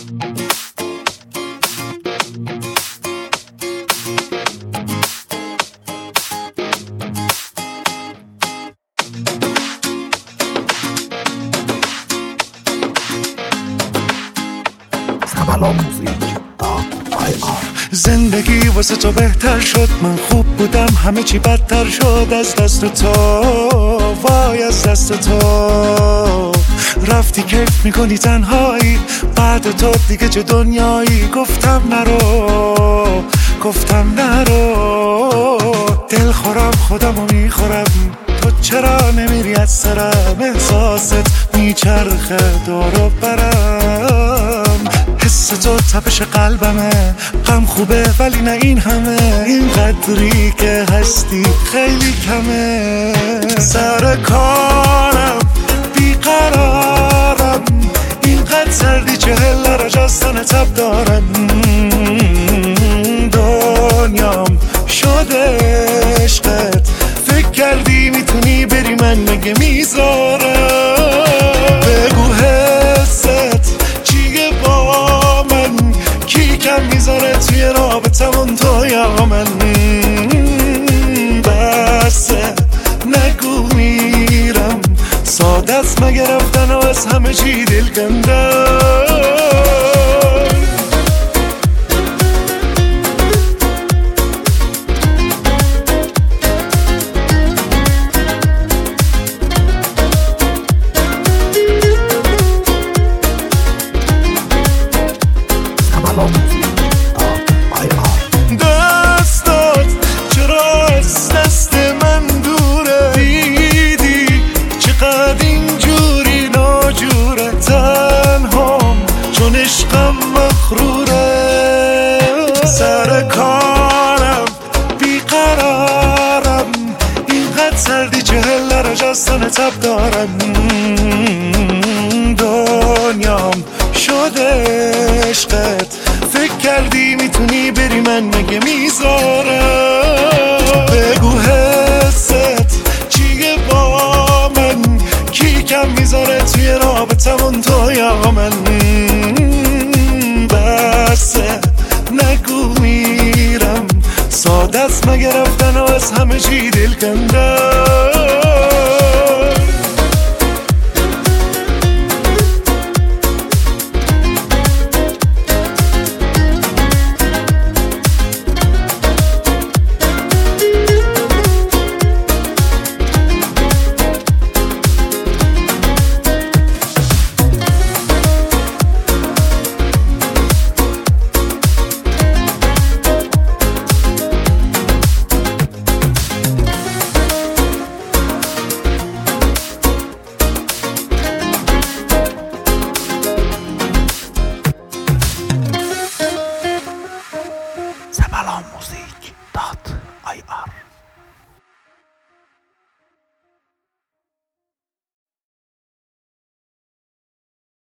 زندگی واسه تو بهتر شد، من خوب بودم همه چی بدتر شد. از دست تو، وای از دست تو رفتی، کیف میکنی تنهایی، بعد تو دیگه چه دنیایی. گفتم نرو دل خورم خودمو میخورم، تو چرا نمیری از سرم؟ احساست میچرخه دور و برم، حس تو تپش قلبمه، غم خوبه ولی نه این همه، این قدری که هستی خیلی کمه. سر کارم بیقرارم، اینقدر سردی 40 درجه از تن تب دارم، دنیام شده عشقت، فکر کردی میتونی بری من مگه میذارم؟ بگو حست چیه با من، کی کم میذاره توی رابطمون تو یا من؟ بسه نگو میرم، ساده است مگه رفتن و از همه چی دل کندم؟ دستات چرا از دست من دوره، دیدی چقدر اینجوری ناجوره، تنهام چون عشقم مغروره. سر کارم بیقرارم، اینقدر سردی 40 درجه از تن تب دارم، دنیام شده عشقت، فکر کردی میتونی بری من مگه میذارم؟ بگو حست چیه با من، کی کم میذاره توی رابطمون تو یا من؟ بسه نگو میرم، ساده است مگه رفتن و از همه چی دل کندم؟ Sabalonmusik.ir